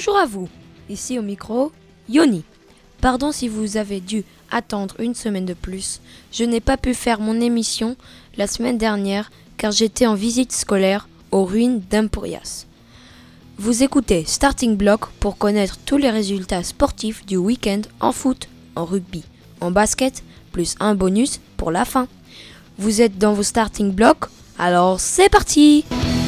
Bonjour à vous, ici au micro, Yoni. Pardon si vous avez dû attendre une semaine de plus. Je n'ai pas pu faire mon émission la semaine dernière car j'étais en visite scolaire aux ruines d'Empurias. Vous écoutez Starting Block pour connaître tous les résultats sportifs du week-end en foot, en rugby, en basket, plus un bonus pour la fin. Vous êtes dans vos Starting Blocks, alors c'est parti!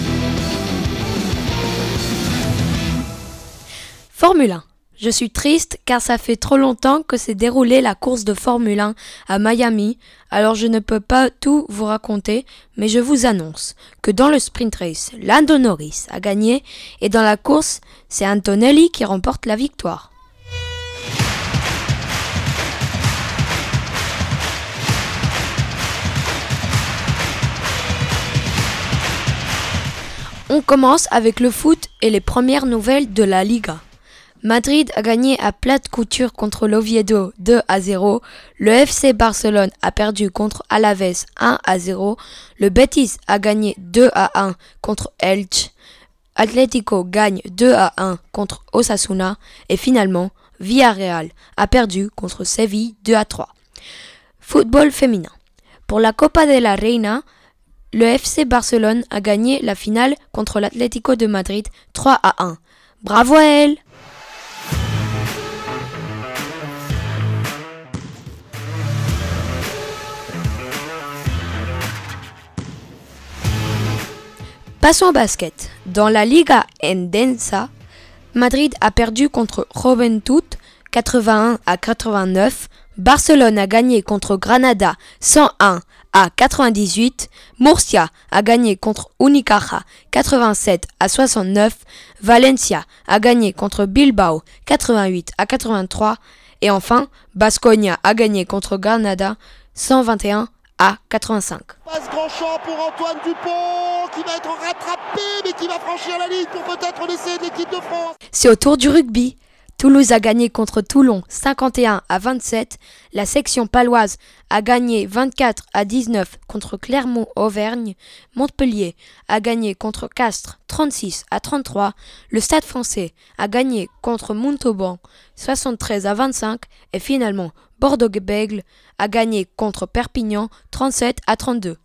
Formule 1. Je suis triste car ça fait trop longtemps que s'est déroulée la course de Formule 1 à Miami, alors je ne peux pas tout vous raconter, mais je vous annonce que dans le sprint race, Lando Norris a gagné et dans la course, c'est Antonelli qui remporte la victoire. On commence avec le foot et les premières nouvelles de la Liga. Madrid a gagné à plate couture contre l'Oviedo 2-0, le FC Barcelone a perdu contre Alaves 1-0, le Betis a gagné 2-1 contre Elche, Atlético gagne 2-1 contre Osasuna et finalement Villarreal a perdu contre Séville 2-3. Football féminin. Pour la Copa de la Reina, le FC Barcelone a gagné la finale contre l'Atlético de Madrid 3-1. Bravo à elle! Passons au basket. Dans la Liga Endesa, Madrid a perdu contre Juventud 81-89. Barcelone a gagné contre Granada 101-98. Murcia a gagné contre Unicaja 87-69. Valencia a gagné contre Bilbao 88-83. Et enfin, Baskonia a gagné contre Granada 121-85. Passe grand champ pour Antoine Dupont qui va être rattrapé mais qui va franchir la ligne pour peut-être l'essai de l'équipe de France. C'est au tour du rugby. Toulouse a gagné contre Toulon 51-27. La section paloise a gagné 24-19 contre Clermont-Auvergne. Montpellier a gagné contre Castres 36-33. Le Stade français a gagné contre Montauban 73-25. Et finalement, Bordeaux-Bègles a gagné contre Perpignan 37-32.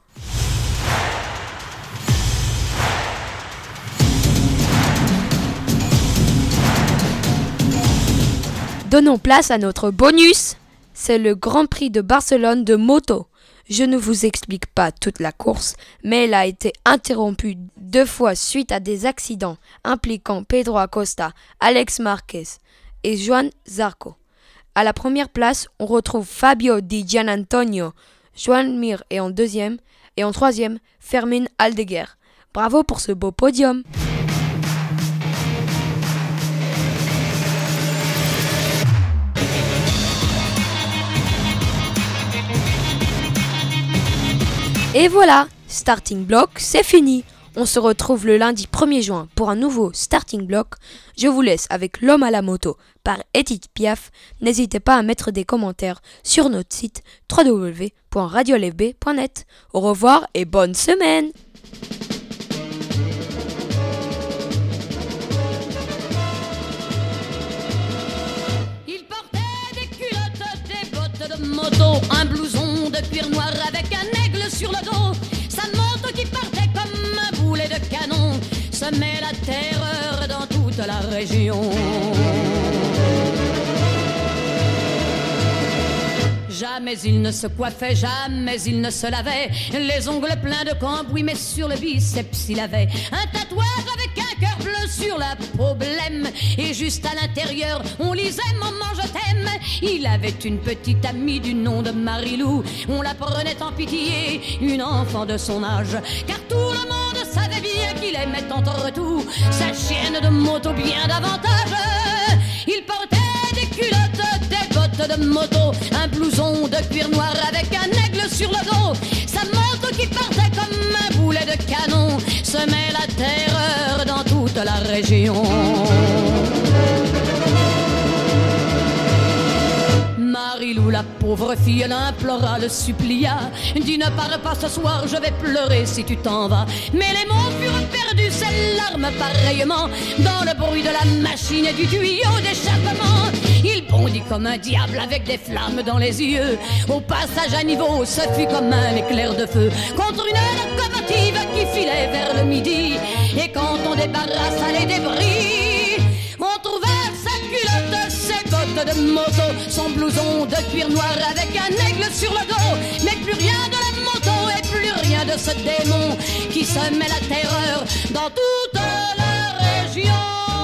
Donnons place à notre bonus. C'est le Grand Prix de Barcelone de moto. Je ne vous explique pas toute la course, mais elle a été interrompue 2 fois suite à des accidents impliquant Pedro Acosta, Alex Marquez et Joan Zarco. À la première place, on retrouve Fabio Di Gianantonio, Joan Mir est en deuxième et en troisième, Fermín Aldeguer. Bravo pour ce beau podium. Et voilà, Starting Block, c'est fini. On se retrouve le lundi 1er juin pour un nouveau Starting Block. Je vous laisse avec L'Homme à la moto par Edith Piaf. N'hésitez pas à mettre des commentaires sur notre site www.radiolfb.net. Au revoir et bonne semaine! Il portait des culottes, des bottes de moto, un blouson de cuir noir avec un aigle sur le dos. Sa moto qui partait comme un boulet de canon semait la terreur dans toute la région. Jamais il ne se coiffait, jamais il ne se lavait, les ongles pleins de cambouis, mais sur le biceps il avait un tatouage avec un cœur bleu sur la peau blême. Et juste à l'intérieur on lisait Maman je t'aime. Il avait une petite amie du nom de Marilou. On la prenait en pitié, une enfant de son âge, car tout le monde savait bien qu'il aimait entre tout sa chienne de moto bien davantage. Il portait des culottes, des bottes de moto, un blouson de cuir noir avec un aigle sur le dos. Sa moto qui partait comme un boulet de canon semait la terreur dans toute la région. Marie avril où la pauvre fille l'implora, le supplia. Dis ne pars pas ce soir, je vais pleurer si tu t'en vas. Mais les mots furent perdus, ses larmes pareillement, dans le bruit de la machine et du tuyau d'échappement. Il bondit comme un diable avec des flammes dans les yeux. Au passage à niveau, ce fut comme un éclair de feu contre une locomotive qui filait vers le midi. Et quand on débarrassa les débris, on trouva sa culotte, ses bottes de moto, son blouson de cuir noir avec un aigle sur le dos. Mais plus rien de la moto et plus rien de ce démon qui semait la terreur dans toute la région.